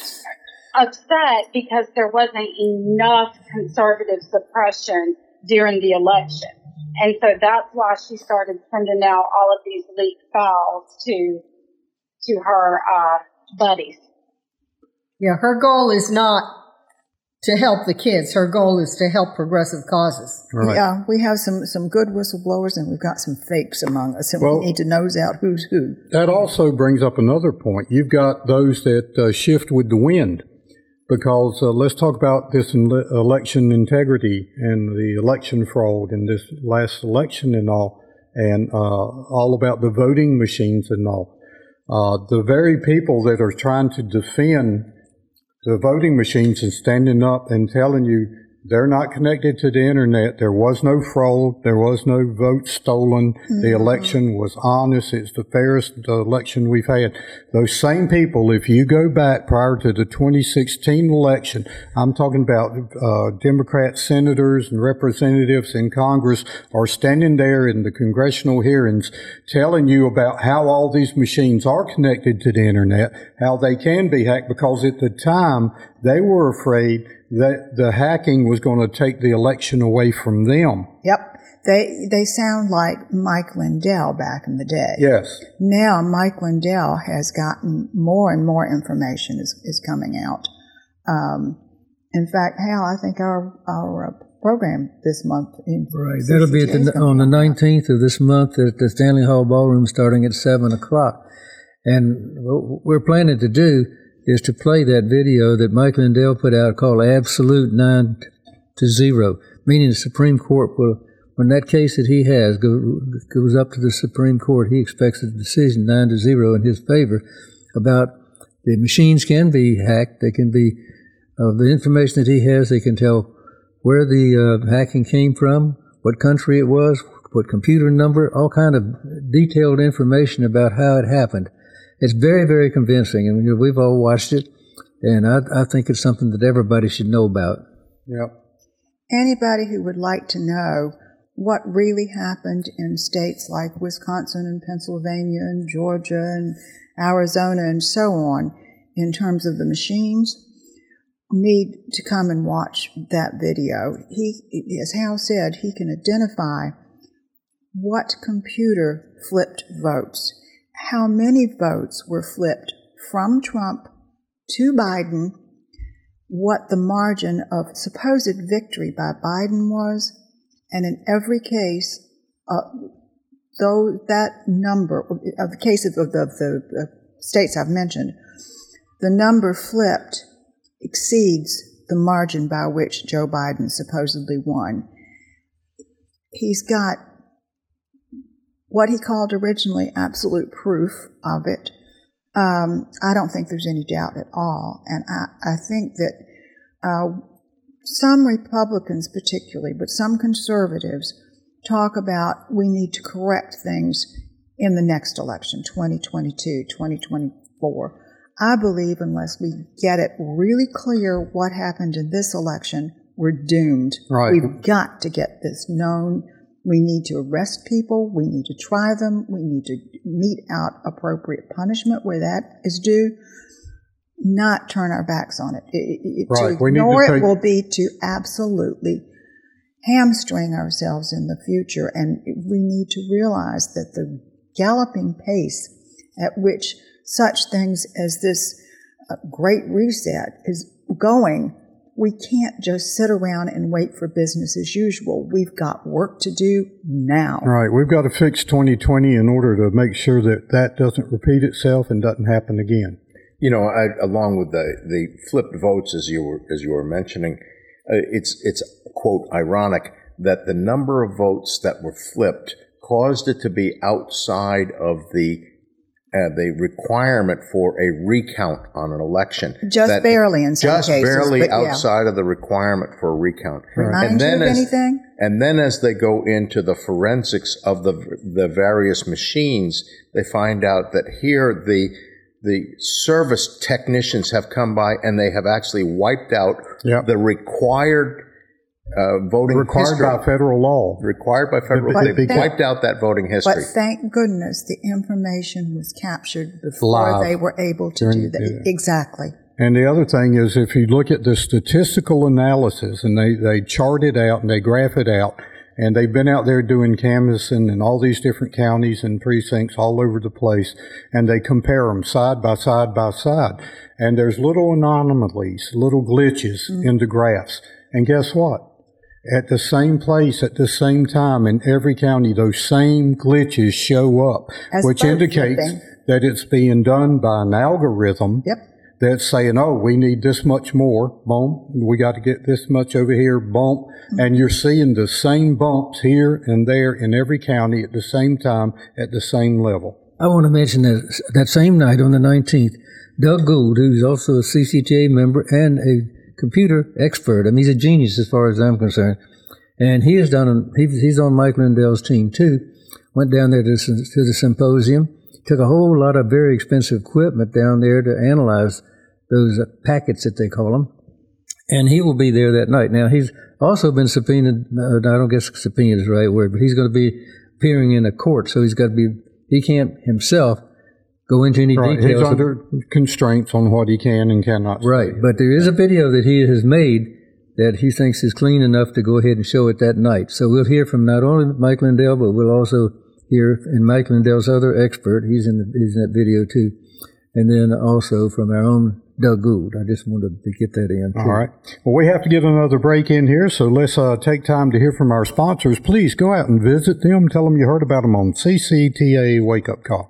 upset because there wasn't enough conservative suppression during the election. And so that's why she started sending out all of these leaked files to to her uh, buddies. Yeah, her goal is not to help the kids. Her goal is to help progressive causes. Right. Yeah, we have some, some good whistleblowers and we've got some fakes among us, and well, we need to nose out who's who. That also brings up another point. You've got those that uh, shift with the wind, because uh, let's talk about this election integrity and the election fraud in this last election and all, and uh, all about the voting machines and all. Uh, the very people that are trying to defend the voting machines and standing up and telling you they're not connected to the internet, there was no fraud, there was no vote stolen, mm-hmm. the election was honest, it's the fairest election we've had. Those same people, if you go back prior to the twenty sixteen election, I'm talking about uh, Democrat senators and representatives in Congress are standing there in the congressional hearings telling you about how all these machines are connected to the internet, how they can be hacked, because at the time they were afraid that the hacking was going to take the election away from them. Yep. They they sound like Mike Lindell back in the day. Yes. Now Mike Lindell has gotten more and more information is, is coming out. Um, in fact, Hal, I think our our uh, program this month. In right. That'll be at the, on the nineteenth of this month at the Stanley Hall Ballroom starting at seven o'clock. And what we're planning to do is to play that video that Mike Lindell put out called Absolute nine to zero, meaning the Supreme Court will, when that case that he has go, goes up to the Supreme Court, he expects a decision nine to zero in his favor about the machines can be hacked. They can be, uh, the information that he has, they can tell where the uh, hacking came from, what country it was, what computer number, all kind of detailed information about how it happened. It's very, very convincing, and we've all watched it, and I, I think it's something that everybody should know about. Yep. Anybody who would like to know what really happened in states like Wisconsin and Pennsylvania and Georgia and Arizona and so on in terms of the machines need to come and watch that video. He, as Hal said, he can identify what computer flipped votes, how many votes were flipped from Trump to Biden, what the margin of supposed victory by Biden was, and in every case, uh, though that number of the cases of the, of the uh, states I've mentioned, the number flipped exceeds the margin by which Joe Biden supposedly won. He's got what he called originally absolute proof of it. Um, I don't think there's any doubt at all. And I, I think that uh, some Republicans particularly, but some conservatives, talk about we need to correct things in the next election, twenty twenty-two, twenty twenty-four. I believe unless we get it really clear what happened in this election, we're doomed. Right. We've got to get this known. We need to arrest people. We need to try them. We need to mete out appropriate punishment where that is due, not turn our backs on it. it, it right. To ignore it take... will be to absolutely hamstring ourselves in the future. And we need to realize that the galloping pace at which such things as this uh, Great Reset is going, we can't just sit around and wait for business as usual. We've got work to do now. Right. We've got to fix twenty twenty in order to make sure that that doesn't repeat itself and doesn't happen again. You know, I, along with the, the flipped votes, as you were as you were mentioning, uh, it's it's quote ironic that the number of votes that were flipped caused it to be outside of the uh, the requirement for a recount on an election. Just that barely in some just cases. Just barely but yeah. outside of the requirement for a recount. Remind and then you of as, anything? And then as they go into the forensics of the the various machines, they find out that here the the service technicians have come by and they have actually wiped out yep. the required Uh, voting required history. by federal law. Required by federal law. They thank, wiped out that voting history. But thank goodness the information was captured before Live. they were able to During, do that. yeah. Exactly. And the other thing is, if you look at the statistical analysis, and they, they chart it out and they graph it out, and they've been out there doing canvassing in all these different counties and precincts all over the place, and they compare them side by side by side. And there's little anomalies, little glitches mm-hmm. in the graphs. And guess what? At the same place, at the same time, in every county, those same glitches show up, As which indicates flipping. that it's being done by an algorithm yep. that's saying, oh, we need this much more, boom, we got to get this much over here, bump, mm-hmm. and you're seeing the same bumps here and there in every county at the same time, at the same level. I want to mention that that same night on the nineteenth, Doug Gould, who's also a C C T A member and a computer expert. I mean, he's a genius as far as I'm concerned. And he has done, he's on Mike Lindell's team too. Went down there to, to the symposium, took a whole lot of very expensive equipment down there to analyze those packets that they call them. And he will be there that night. Now, he's also been subpoenaed, uh, I don't guess subpoenaed is the right word, but he's going to be appearing in a court. So he's got to be, he can't himself go into any right. details. He's under constraints on what he can and cannot say. Right, but there is a video that he has made that he thinks is clean enough to go ahead and show it that night. So we'll hear from not only Mike Lindell, but we'll also hear from Mike Lindell's other expert. He's in, the, he's in that video too. And then also from our own Doug Gould. I just wanted to get that in too. All right. Well, we have to get another break in here, so let's uh, take time to hear from our sponsors. Please go out and visit them. Tell them you heard about them on C C T A Wake Up Call.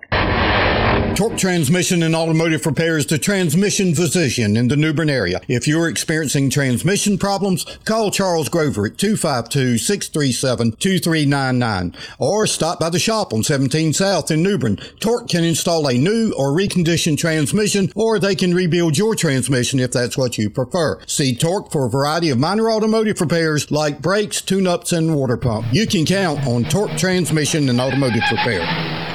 Torque Transmission and Automotive Repair is the transmission physician in the New Bern area. If you're experiencing transmission problems, call Charles Grover at two five two, six three seven, two three nine nine or stop by the shop on seventeen South in New Bern. Torque can install a new or reconditioned transmission, or they can rebuild your transmission if that's what you prefer. See Torque for a variety of minor automotive repairs like brakes, tune-ups, and water pump. You can count on Torque Transmission and Automotive Repair.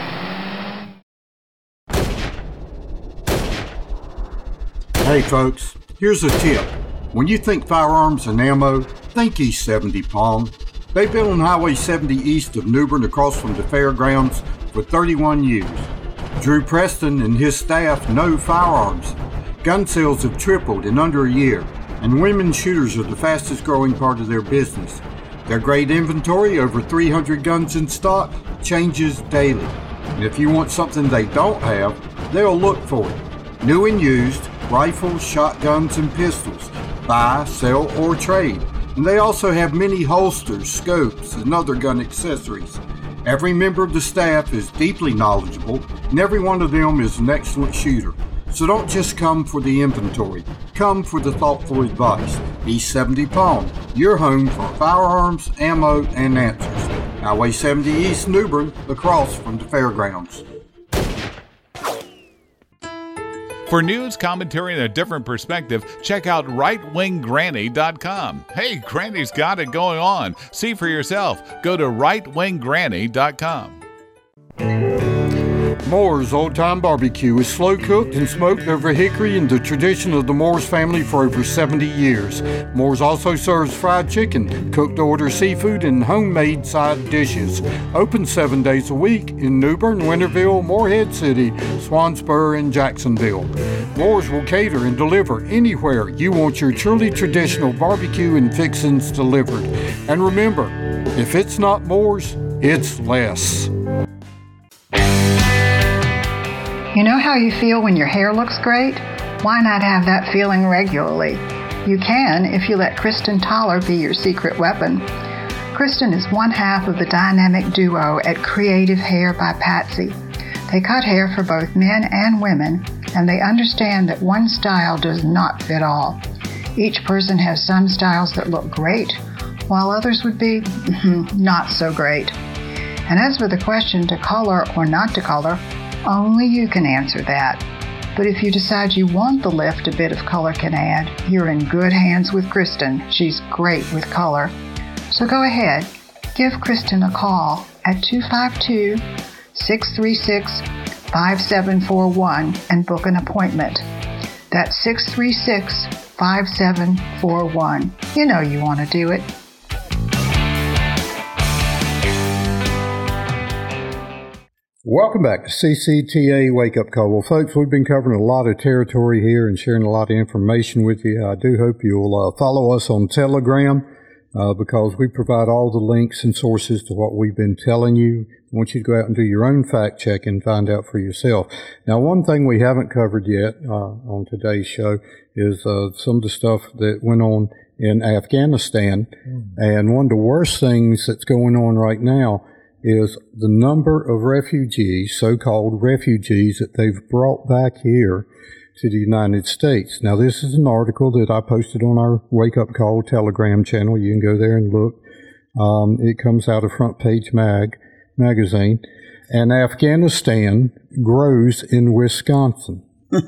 Hey folks, here's a tip. When you think firearms and ammo, think East seventy Palm. They've been on Highway seventy east of New Bern across from the fairgrounds for thirty-one years. Drew Preston and his staff know firearms. Gun sales have tripled in under a year, and women shooters are the fastest growing part of their business. Their great inventory, over three hundred guns in stock, changes daily. And if you want something they don't have, they'll look for it. New and used, rifles, shotguns, and pistols. Buy, sell, or trade. And they also have many holsters, scopes, and other gun accessories. Every member of the staff is deeply knowledgeable, and every one of them is an excellent shooter. So don't just come for the inventory. Come for the thoughtful advice. East seventy Palm, your home for firearms, ammo, and answers. Highway seventy East, New Bern, across from the fairgrounds. For news, commentary, and a different perspective, check out right wing granny dot com. Hey, Granny's got it going on. See for yourself. Go to right wing granny dot com. Moore's Old Time Barbecue is slow cooked and smoked over hickory in the tradition of the Moore's family for over seventy years. Moore's also serves fried chicken, cooked to order seafood, and homemade side dishes. Open seven days a week in New Bern, Winterville, Morehead City, Swansboro, and Jacksonville. Moore's will cater and deliver anywhere you want your truly traditional barbecue and fixings delivered. And remember, if it's not Moore's, it's less. You know how you feel when your hair looks great? Why not have that feeling regularly? You can if you let Kristen Toller be your secret weapon. Kristen is one half of the dynamic duo at Creative Hair by Patsy. They cut hair for both men and women, and they understand that one style does not fit all. Each person has some styles that look great, while others would be not so great. And as for the question to color or not to color, Only you can answer that. But if you decide you want the lift a bit of color can add, you're in good hands with Kristen. She's great with color. So go ahead, give Kristen a call at two five two, six three six, five seven four one and book an appointment. That's six three six, five seven four one. You know you want to do it. Welcome back to C C T A Wake Up Call. Well, folks, we've been covering a lot of territory here and sharing a lot of information with you. I do hope you'll uh, follow us on Telegram uh, because we provide all the links and sources to what we've been telling you. I want you to go out and do your own fact check and find out for yourself. Now, one thing we haven't covered yet uh, on today's show is uh, some of the stuff that went on in Afghanistan. Mm. And one of the worst things that's going on right now is the number of refugees, so-called refugees, that they've brought back here to the United States. Now, this is an article that I posted on our Wake Up Call Telegram channel. You can go there and look. Um, it comes out of Front Page Mag magazine. And Afghanistan grows in Wisconsin.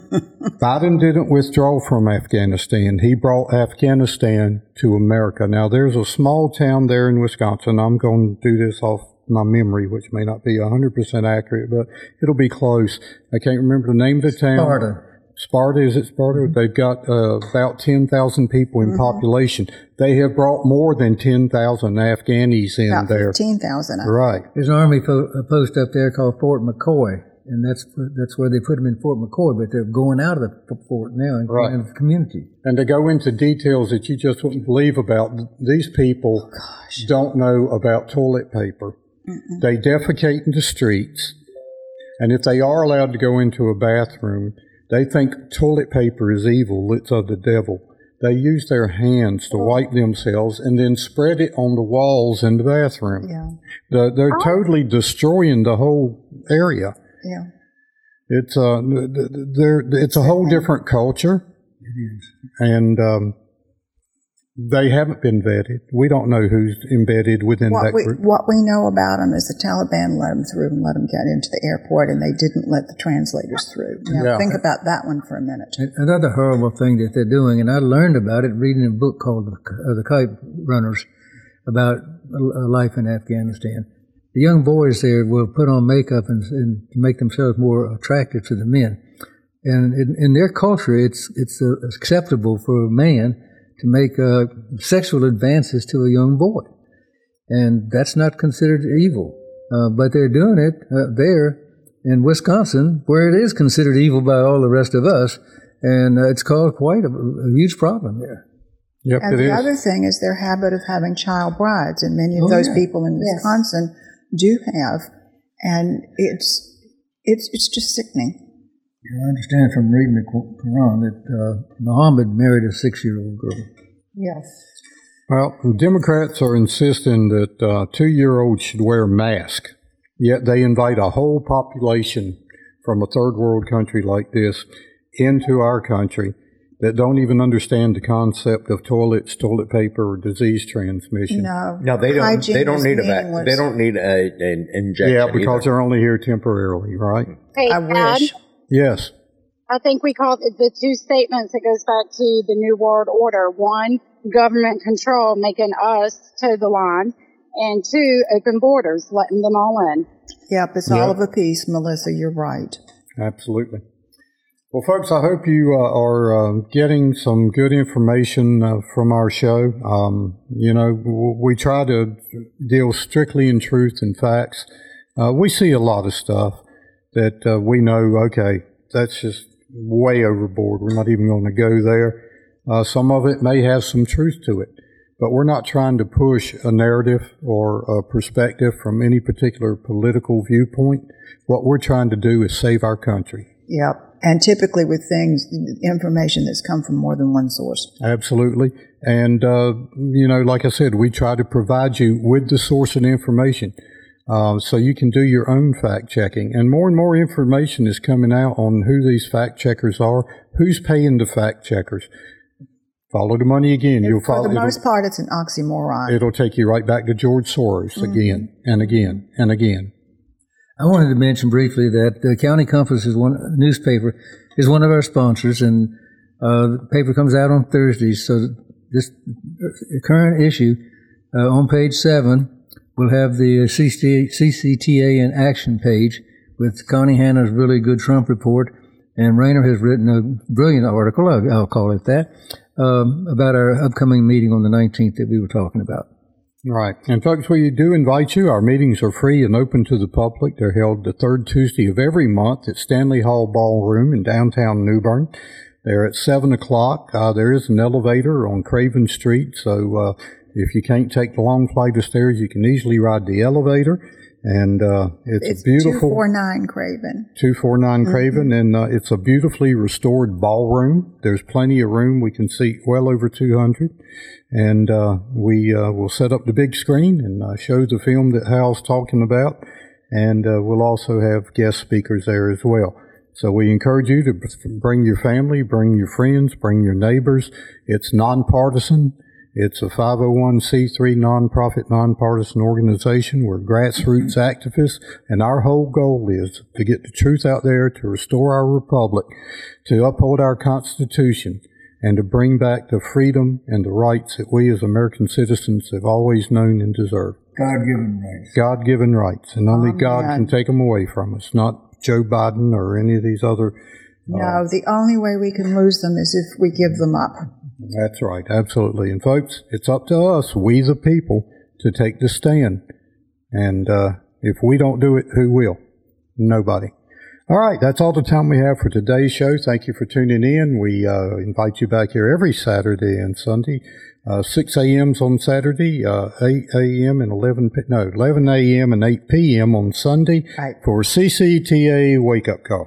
Biden didn't withdraw from Afghanistan. He brought Afghanistan to America. Now, there's a small town there in Wisconsin. I'm going to do this off my memory, which may not be one hundred percent accurate, but it'll be close. I can't remember the name of the town. Sparta. Sparta, is it Sparta? Mm-hmm. They've got uh, about ten thousand people in mm-hmm. population. They have brought more than ten thousand Afghanis in about there. fifteen thousand. Right. There's an army po- post up there called Fort McCoy, and that's that's where they put them in Fort McCoy, but they're going out of the fort now and right. in the community. And to go into details that you just wouldn't believe about, these people oh, don't know about toilet paper. Mm-mm. They defecate in the streets, and if they are allowed to go into a bathroom, they think toilet paper is evil, it's of the devil. They use their hands to wipe themselves and then spread it on the walls in the bathroom. Yeah. The, they're oh. totally destroying the whole area. Yeah. It's uh, they're, it's a whole different culture. It is. And um, they haven't been vetted. We don't know who's embedded within what that we, group. What we know about them is the Taliban let them through and let them get into the airport, and they didn't let the translators through. Now, yeah. think about that one for a minute. Another horrible thing that they're doing, and I learned about it reading a book called uh, The Kite Runners about life in Afghanistan. The young boys there will put on makeup and, and to make themselves more attractive to the men. And in, in their culture, it's it's uh, acceptable for a man to make uh, sexual advances to a young boy. And that's not considered evil. Uh, but they're doing it uh, there in Wisconsin, where it is considered evil by all the rest of us, and uh, it's caused quite a, a huge problem there. Yep, and it the is. other thing is their habit of having child brides, and many of oh, those yeah. people in Wisconsin yes. do have, and it's it's it's just sickening. I understand from reading the Quran that uh, Muhammad married a six-year-old girl. Yes. Well, the Democrats are insisting that uh, two-year-olds should wear a mask, yet they invite a whole population from a third-world country like this into our country that don't even understand the concept of toilets, toilet paper, or disease transmission. No, no, they don't. Hygiene they don't need a meaningless. They don't need a, an injection. Yeah, because either. they're only here temporarily, right? Hey, I Dad, wish. Yes. I think we called it the two statements. It goes back to the New World Order. One, government control, making us toe the line, and two, open borders, letting them all in. Yep, it's yep. all of a piece, Melissa. You're right. Absolutely. Well, folks, I hope you uh, are uh, getting some good information uh, from our show. Um, you know, w- we try to deal strictly in truth and facts. Uh, we see a lot of stuff that uh, we know, okay, that's just way overboard. We're not even going to go there. Uh, some of it may have some truth to it, but we're not trying to push a narrative or a perspective from any particular political viewpoint. What we're trying to do is save our country. Yep. And typically with things, information that's come from more than one source. Absolutely. And, uh, you know, like I said, we try to provide you with the source of information uh, so you can do your own fact checking. And more and more information is coming out on who these fact checkers are, who's paying the fact checkers. Follow the money again. You'll follow, For the most part, it's an oxymoron. It'll take you right back to George Soros mm-hmm. again and again and again. I wanted to mention briefly that the County Compass is one newspaper is one of our sponsors, and uh, the paper comes out on Thursdays. So this current issue uh, on page seven will have the C C T A in action page with Connie Hanna's really good Trump report, and Rayner has written a brilliant article, I'll, I'll call it that, um, about our upcoming meeting on the nineteenth that we were talking about. Right. And folks, we do invite you. Our meetings are free and open to the public. They're held the third Tuesday of every month at Stanley Hall Ballroom in downtown New Bern. They're at seven o'clock. Uh, there is an elevator on Craven Street, so uh, if you can't take the long flight of stairs, you can easily ride the elevator. And uh, it's, it's a beautiful... two forty-nine Craven. two forty-nine Mm-hmm. Craven, and uh, it's a beautifully restored ballroom. There's plenty of room. We can seat well over two hundred. And uh, we uh, will set up the big screen and uh, show the film that Hal's talking about. And uh, we'll also have guest speakers there as well. So we encourage you to bring your family, bring your friends, bring your neighbors. It's nonpartisan. It's a five oh one c three nonprofit, nonpartisan organization. We're grassroots activists, and our whole goal is to get the truth out there, to restore our republic, to uphold our Constitution, and to bring back the freedom and the rights that we as American citizens have always known and deserved. God-given rights. God-given rights, and only Amen. God can take them away from us, not Joe Biden or any of these other... No, uh, the only way we can lose them is if we give them up. That's right, absolutely. And folks, it's up to us, we the people, to take the stand. And uh, if we don't do it, who will? Nobody. All right, that's all the time we have for today's show. Thank you for tuning in. We uh, invite you back here every Saturday and Sunday. Uh, six a.m. on Saturday, uh, eight a.m. and eleven p- no, eleven a.m. and eight p.m. on Sunday Right. for C C T A Wake Up Call.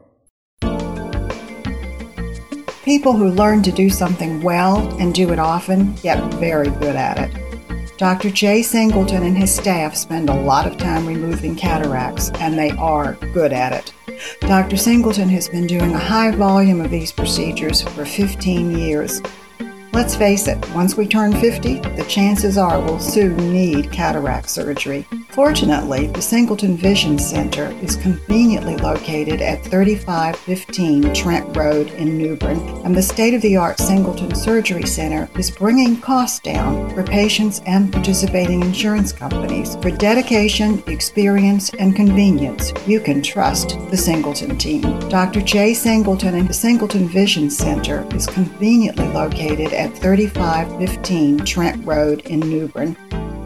People who learn to do something well and do it often get very good at it. Doctor Jay Singleton and his staff spend a lot of time removing cataracts, and they are good at it. Doctor Singleton has been doing a high volume of these procedures for fifteen years. Let's face it, once we turn fifty, the chances are we'll soon need cataract surgery. Fortunately, the Singleton Vision Center is conveniently located at thirty-five fifteen Trent Road in New Bern, and the state-of-the-art Singleton Surgery Center is bringing costs down for patients and participating insurance companies. For dedication, experience, and convenience, you can trust the Singleton team. Doctor Jay Singleton and the Singleton Vision Center is conveniently located at thirty-five fifteen Trent Road in New Bern.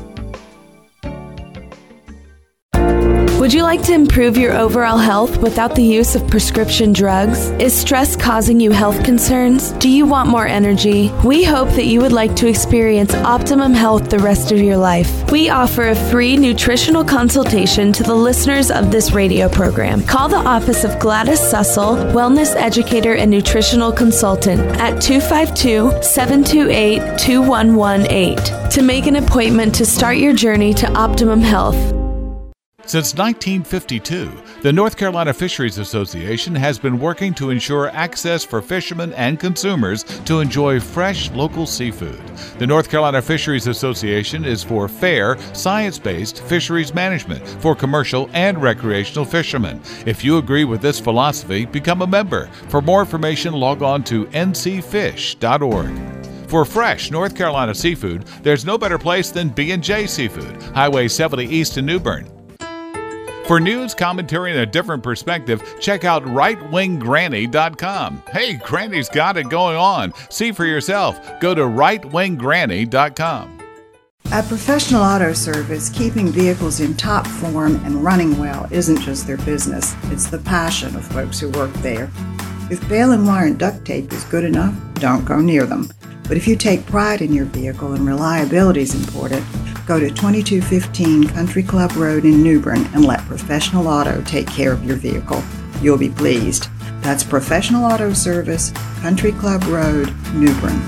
Would you like to improve your overall health without the use of prescription drugs? Is stress causing you health concerns? Do you want more energy? We hope that you would like to experience optimum health the rest of your life. We offer a free nutritional consultation to the listeners of this radio program. Call the office of Gladys Sussel, Wellness Educator and Nutritional Consultant at two five two, seven two eight, two one one eight to make an appointment to start your journey to optimum health. Since nineteen fifty-two, the North Carolina Fisheries Association has been working to ensure access for fishermen and consumers to enjoy fresh local seafood. The North Carolina Fisheries Association is for fair, science-based fisheries management for commercial and recreational fishermen. If you agree with this philosophy, become a member. For more information, log on to n c fish dot org. For fresh North Carolina seafood, there's no better place than B and J Seafood, Highway seventy East in New Bern. For news, commentary, and a different perspective, check out right wing granny dot com. Hey, Granny's got it going on. See for yourself. Go to right wing granny dot com. At Professional Auto Service, keeping vehicles in top form and running well isn't just their business. It's the passion of folks who work there. If baling wire and duct tape is good enough, don't go near them. But if you take pride in your vehicle and reliability is important, go to twenty-two fifteen Country Club Road in New Bern and let Professional Auto take care of your vehicle. You'll be pleased. That's Professional Auto Service, Country Club Road, New Bern.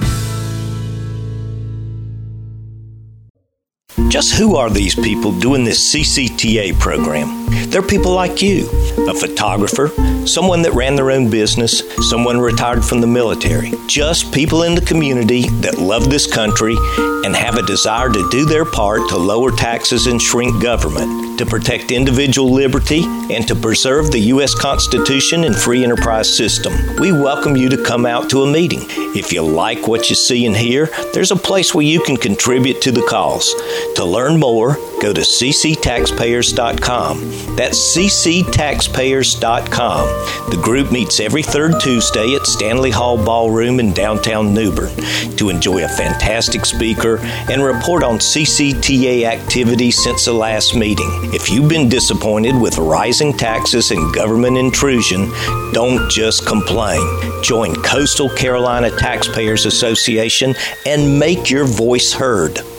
Just who are these people doing this C C T A program? They're people like you, a photographer, someone that ran their own business, someone retired from the military. Just people in the community that love this country and have a desire to do their part to lower taxes and shrink government, to protect individual liberty, and to preserve the U S Constitution and free enterprise system. We welcome you to come out to a meeting. If you like what you see and hear, there's a place where you can contribute to the cause. To learn more, go to c c taxpayers dot com. That's c c taxpayers dot com. The group meets every third Tuesday at Stanley Hall Ballroom in downtown New Bern to enjoy a fantastic speaker and report on C C T A activities since the last meeting. If you've been disappointed with rising taxes and government intrusion, don't just complain. Join Coastal Carolina Taxpayers Association and make your voice heard.